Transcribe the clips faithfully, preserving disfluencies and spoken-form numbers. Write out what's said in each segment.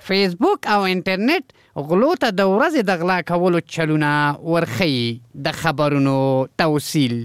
فیسبوک او انټرنیټ غلو ته د ورځې د غلا کولو چلونه ورښیي. د خبرونو توصیل.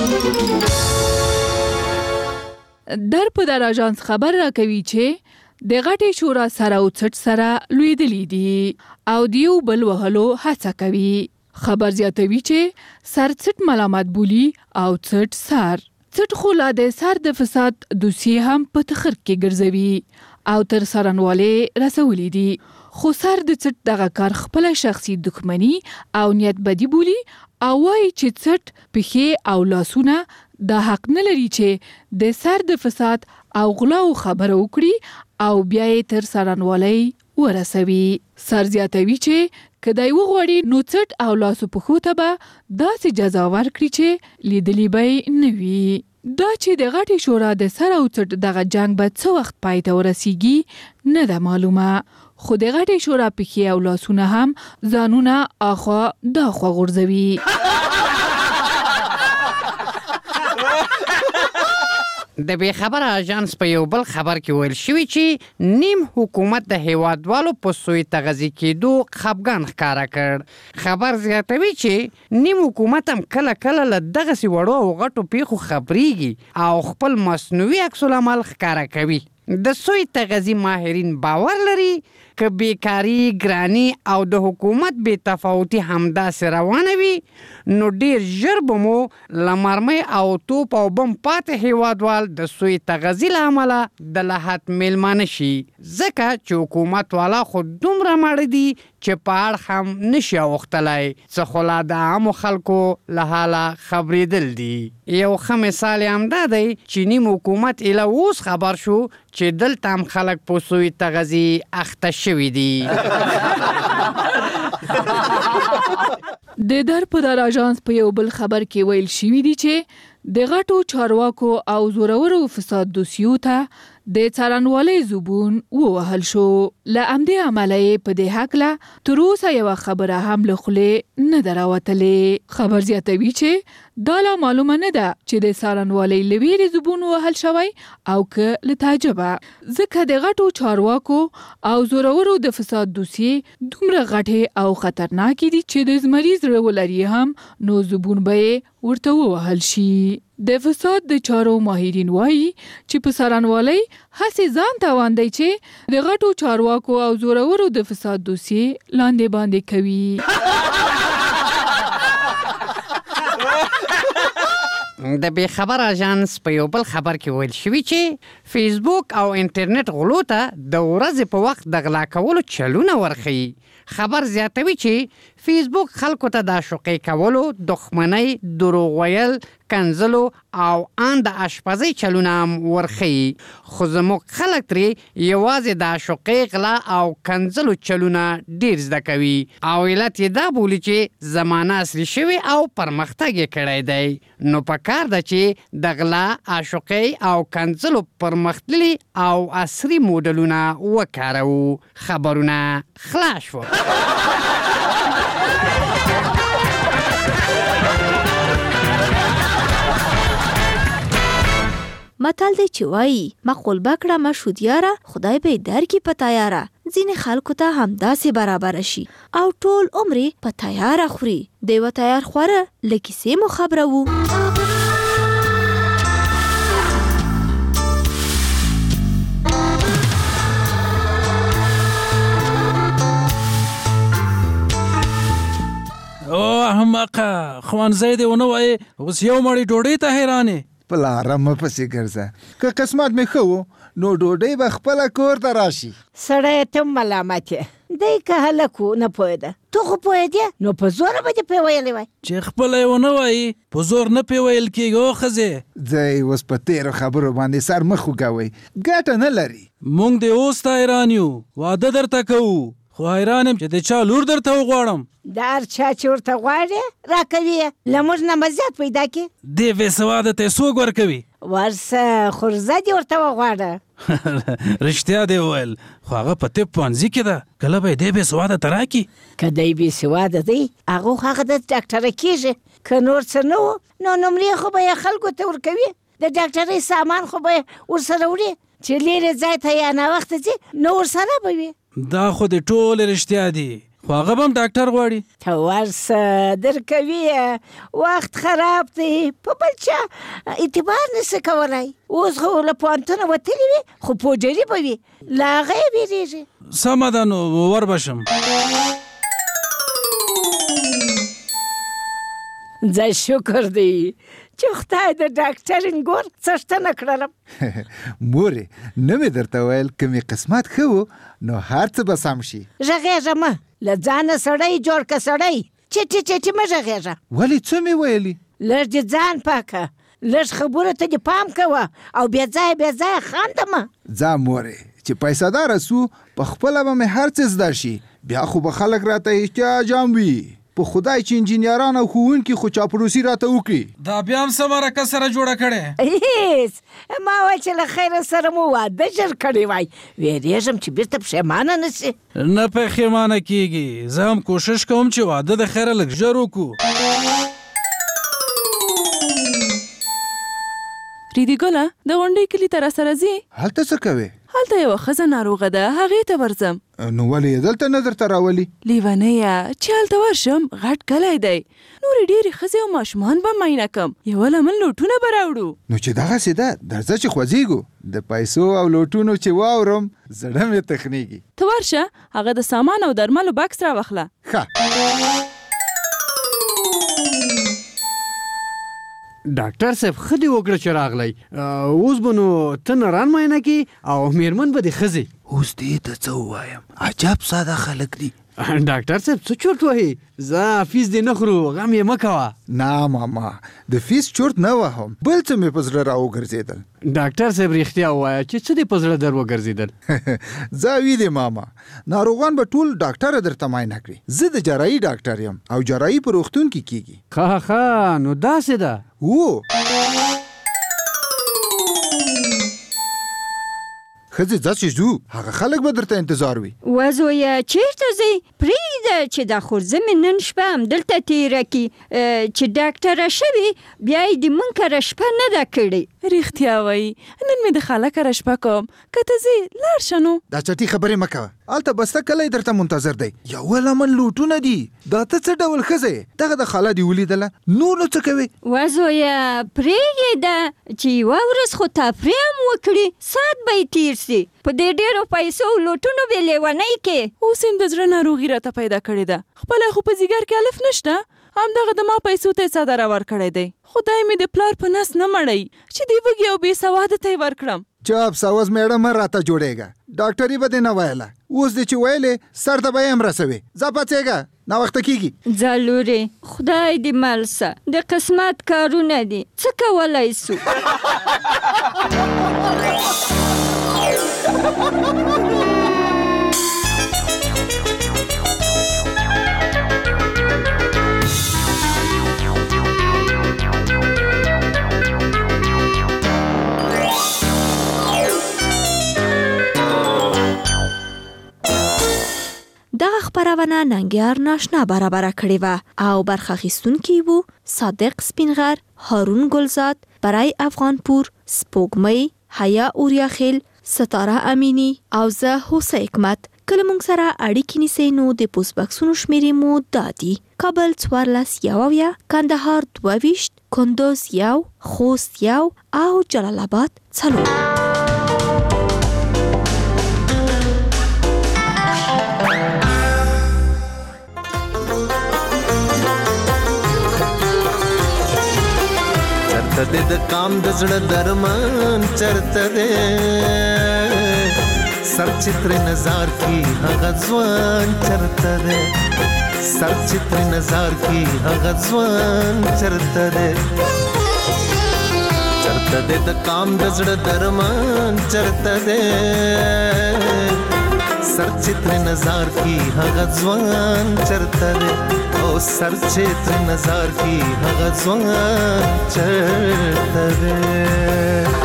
در په در اژانس خبر راکوي چې د غټې شورا سره او څټ سره لویدلي دي او دیو بل وهلو هڅه کوي. خبر زیاتوي چې سر څټ ملامت بولی او څټ سر. څټ خو لا د سر د فساد دوسیې هم په تخر کې ګرځوي او تر څارنوالۍ رسولي دي. خو سر د څټ دغه کار خپله شخصي دښمني او نیت بدي بولي او وایي چې څټ پښې او لاسونه دا حق نه لري چې د سر د فساد او غلاو خبره وکړي او بیا یې تر څارنوالۍ ورسوي. سر زیاتوي چې که دی وغواړي نو څټ او لاسو پښو ته به داسې جزا ورکړي چې لیدلي به یې نه وي. دا چې د غټې شورا د سر او څټ دغه جنگ به څه وخت پای ته ورسیږي نه ده معلومه. خو د غټې شورا پښې او لاسونه هم ځانونه اخوا داخوا غورځوي. د بې خبره اژانس په یو بل خبر کې ویل شوي چې نیم حکومت د هیوادوالو په سوی تغذي کېدو خفګان ښکاره کړ. خبر زیاتوي چې نیم حکومت هم کله کله له دغسې وړو او غټو پیښو خبریږي او خپل مصنوعي عکس العمل ښکاره کوي. د سوی تغذي ماهرین باور لري که بیکاري، ګراني او د حکومت بې تفاوتي همداسې روانه وي نو ډیر ژر به مو له مرمۍ او توپ او بم پاتې هیوادوال د سوی تغذي له امله د لحد میلمانه شي، ځکه چې حکومت والا خو دومره مړه دي چې په اړخ هم نشي اوښتلی، څه خو لا د عامو خلکو له حاله خبرېدل دي. یو ښه مثال یې همدا دی چې نیم حکومت ایله اوس خبر شو چې دلته هم خلک په سوی تغذي اخته شوي دي. د در په در اژانس په یو بل خبر کې ویل شوي دي چې د غټو چارواکو او زورورو فساد دوسیو ته د څارنوالۍ زبون ووهل شو. له همدې امله یې په دې هکله تر اوسه یوه خبره هم له خولې نه ده راوتلې. خبر زیاتوي چې دا لا معلومه نه ده چې د څارنوالۍ له ویرې زبون ووهل شوی او که له تعجبه، ځکه د غټو چارواکو او زورورو د فساد دوسیې دومره غټې او خطرناکې دي چې د زمري زړه ولري هم نو زبون به یې ورته ووهل شي. د فساد د چارو ماهرین وایي چې په څارنوالۍ هسې ځان توان دی چې د غټو چارواکو او زورورو د فساد دوسیې لاندې باندې کوي. د بې خبر اژانس په یو بل خبر کې ویل شوي چې فیسبوک او انټرنیټ غلو ته د ورځې په وخت د غلا کولو چلونه ورښیي. خبر زیاتوي چې فیسبوک خلکو ته د عشوقۍ کولو، دښمنۍ، دروغ ویل، کنځلو او ان د اشپزۍ چلونه هم ورښیي. خو زموږ خلک ترې یوازې د عشوقۍ، غلا او کنځلو چلونه ډیر زده کوي او علت یې دا بولي چې زمانه اصلي شوې او پرمختګ یې کړی دی. نو پکار ده چې د غلا، عشوقۍ او کنځلو پرمختللي او عصري موډلونه وکاروو. خبرونه خلاص شو. متل دی چې وایي مقول بکړه مشهود یاره خدای به درکې په تیاره. ځینې خلکو ته همداسې برابره شي او ټول عمر په تیاره خوري. د یوه تیار خوره له کیسې مو خبره وو. او احمقه ښوونځی دې ونه وایې اوس یو مړۍ ډوډۍ ته حیرانې. پلاره مه پسې ګرځه، که قسمت مې ښه و نو ډوډۍ به خپله کور ته راشي. سړی ته ملامت یې دی که هلک و نه پوهېده، تو خو پوهېدې نو په زوره به دې پرې ویلی وای. چې خپله یې ونه وایي په زور نه پرې ویل کېږي. او ښځې ځئ اوس په تېرو خبرو باندې سر مه خوږوئ، ګټه نه لري. موږ دې اوس ته حیران یو، واده درته کوو، خو حیران یم چې د چا لور درته وغواړم. د هر چا چې ورته غواړې راکوي یې، له موږ نه مزیات پیدا کړي. دې بې سواده ته یې څوک ورکوي؟ ورسه خورزه دې ورته وغواړه. رښتیا دې وویل، خو هغه په طب پوهنځي کې ده، کله به یې دې بې سواده ته راکړي. که دی بې سواده دی هغه خو هغه د ډاکټره کېږي، که نور څه نه و نو نمرې خو به یې خلکو ته ورکوي، د ډاکټرۍ سامان خو به یې ورسره وړي، چې لیرې ځای ته یا ناوخته ځي نو ورسره به وي. دا خو د ټول رښتیا دي، خو هغه به هم ډاکټر غواړي. ته ورسه درکوي، وخت خراب دی، په بل چا اعتبار نسه کولی. اوس خو له پوهنتونه وتلي وي، خو پوډري به وي، له هغه یې ویرېږي. سمه ده نو ور به شم. ځه شکر دی چې خدای د ډاکټر انګور څښتنه کړلم. مورې نه مې درته ویل که مې قسمت ښه و نو هر څه به سم شي. غږېږه مه، له ځانه سړی جوړ که سړی، چټي چټي مه غږېږه. ولې څه مې ویلي؟ لږ دې ځان پاکه، لږ خبرو ته دې پام کوه او بې ځایه بې ځایه خانده مه. ځه مورې چې پیسه داره سو په خپله به مې هر څه زده شي، بیا خو به خلک راته احتیاج هم وي. په خدای چې انجینیران او ښوونکي خو چاپلوسي راته وکړي. دا بیا هم څه مرکه سره جوړه کړې؟ هېڅ، ما وایي چې له خیره سره مو واده ژر کړی وای، ویرېږم چې بیرته پښیمانه نه شي. نه پښیمانه کېږي، زه هم کوشش کوم چې واده د خیره لږ ژر وکړو. ریدي ګله، د غونډۍ کلي ته راسره ځې؟ هلته څه کوې؟ هلته یوه ښځه ناروغه ده، هغې ته ورځم. نو ولې یې دلته نه درته راولي؟ لیونیه، چې هلته ورشم غټ کلی دی، نورې ډېرې ښځې او ماشومان به معاینه کم، یوه لمن لوټونه به راوړو. نو چې دغسې ده، درځه چې خوځېږو. د پیسو او لوټونو چې واورم زړه مې تخنیږي. ته ورشه، هغه د سامان او درملو بکس راوخله. ښه. ډاکټر صاحب ښه دې وکړه چې راغلی. اوس به نو ته نران معاینه کړي او مېرمن به دې ښځې. اوس دې ته څه ووایم، عجب ساده خلک دي. ډاکټر صاحب څه چورت وهي؟ زه فیس دې نه خورو، غم یې مه کوه. نه ماما، د فیس چورت نه وهم، بل څه مې په زړه را وګرځېدل. ډاکټر صاحب رښتیا ووایه چې څه دې په زړه در وګرځېدل؟ زه ویدې ماما، ناروغان به ټول ډاکټره درته معاینه کړي. زه د جراحي ډاکټر یم او جراحي په روغتون کې کیږي. ښه ښه، نو داسې ده. و ښځې ځه چې ځو، هغه خلک به درته انتظار وي. وزویه چیرته ځئ؟ پرېږده چې دا خورزه مې نن شپه همدلته تېره کړي، چې ډاکټره شوې بیا یې د مونږ کره شپه نه ده کړې. رښتیا وایي، نن مې د خاله کره شپه کوم، که ته ځې لاړ شه نو. دا چټي خبرې مه کوه، هلته بسته کلی درته منتظر دی. یوه لمن لوټونه دي، دا ته څه ډول ښځه یې؟ دغه د خاله دې ولیدله، نور نو څه کوې؟ وزویه پرېږده چې یوه ورځ خو تفریح هم وکړي، ساعت به یې تېر سي، په دې ډېرو پیسو او لوټونو بې لیونۍ کې. اوس هم د زړه ناروغي راته پیدا کړې ده، خپله خو په ځیګر کې الف نشته، همدغه د ما پیسو ته یې څادر ورکړی دی. خدای مې د پلار په نس نه مړی چې دې وږي او بې سواده ته یې ورکړم. چاپ ساوز میړه مه راته جوړېږه، ډاکټري به دې نه ویله، اوس دې چې ویلې سر ته به یې هم رسوې. ځه پاڅېږه، ناوخته کېږي. ځه لورې، خدای دې مل سه، د قسمت کارونه دي، څه کولی سو. دغه خپرونه ننګیار ناشنا برابره کړې وه او برخه اخیستونکي وو صادق سپینغر، هارون ګلزاد، برای افغانپور، سپوږمۍ، حیا اوریاخیل، ستاره امینی او زه هوسه حکمت. کله موږ سره اړیکې نیسئ نو د پوسټ بکسونو شمیرې مو دا دي: کابل څوارلس یو اویا، کندهار دوه ویشت، کندوز یو، خوست یو او جلال آباد څلور. چرته دې د کام د زړه درمان چرته دې سر چتر نظر کی هغه ځوان چرته دې سر چتر نظر کی هغه ځوان چرته دې چرته دې د کام د زړه درمان چرته دې سر چتر نظر کی هغه ځوان چرته دې او سر چتر نظر کی هغه ځوان چرته دې.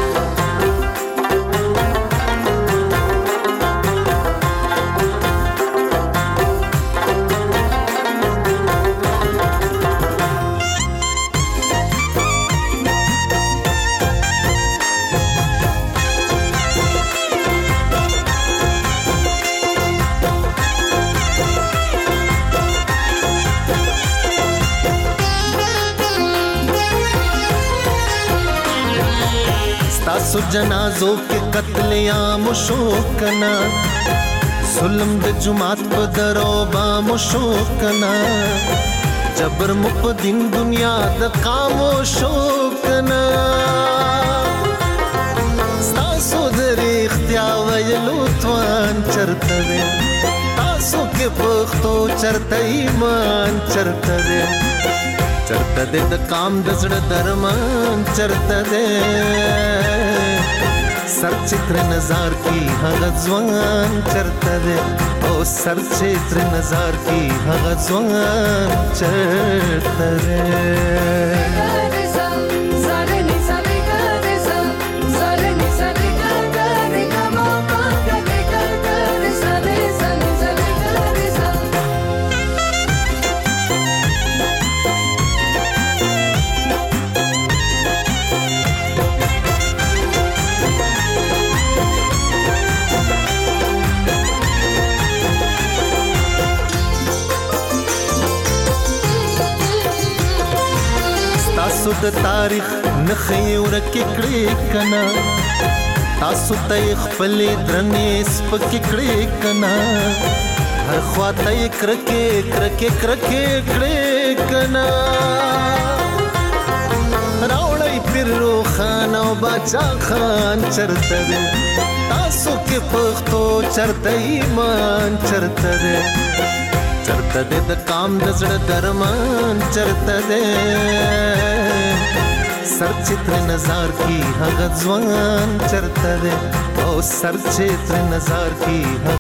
ستاسو جنازو کې قتل عام شو کنا ظلم د جماعت په درو بام شو کنا جبر مو په دین دنیا د قامو شو کنا ستاسو د ریختیا ویلو توان چرته دی تاسو کې پښتو چرته ایمان چرته دی چرته دی د کام د زړه درمان چرته دی سر چتر نظار کی هغه ځوان چرته دی او سر چتر نظار کی هغه ځوان چرته دی تاسو د تاریخ نخې ورکې کړې کنا تاسو ته خپل درنې سپکې کړې کنا هر خواته یې کرکې کرکې کرکې کړې کنا راوړی پیر روخان او باچا خان چرته دی تاسو کې پښتو چرته ایمان چرته دی چرته دی د کام د زړه درمان چرته دی سر چتر نظار کی هغه ځوان چرته دی او سر چتر نظار کی